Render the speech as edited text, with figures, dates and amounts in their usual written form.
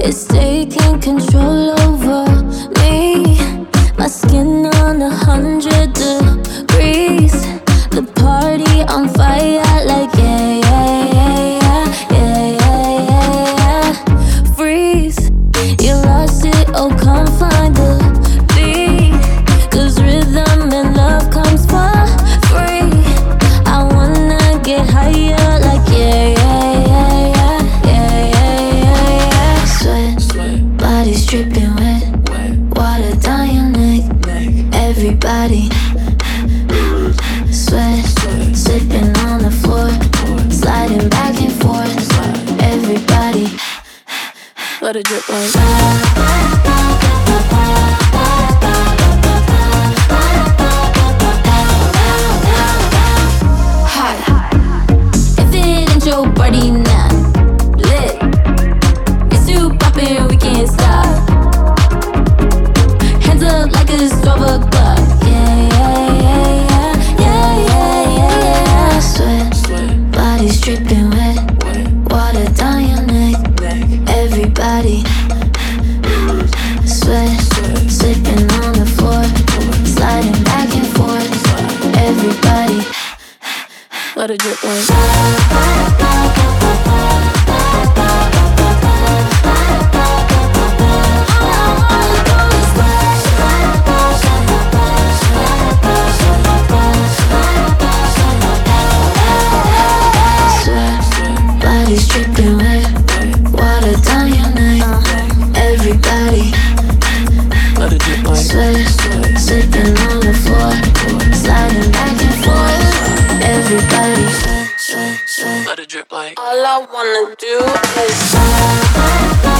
It's taking control over me. My skin on 100 degrees. The party on fire like yeah, yeah, yeah, yeah, yeah, yeah, yeah. Freeze, you lost it, oh come find the beat. 'Cause rhythm and love comes for free. I wanna get higher like yeah, yeah, yeah, yeah, yeah, yeah, yeah, yeah. Sweat, body's dripping wet. Water down your neck. Everybody sweat, slipping on the floor, sliding back and forth. Everybody let it drip like hot. If it ain't your party now, lit. It's too poppin', we can't stop. Hands up like it's 12 o'clock. Yeah, yeah, yeah, yeah, yeah, yeah, yeah. Sweat, body's dripping wet. Water down your neck. Everybody sweat, slipping on the floor, sliding back and forth. Everybody let it drip like body's dripping wet, water down your neck. Everybody let it drip like sweat, slipping on the floor, sliding back and forth. Everybody let it drip like all I wanna do is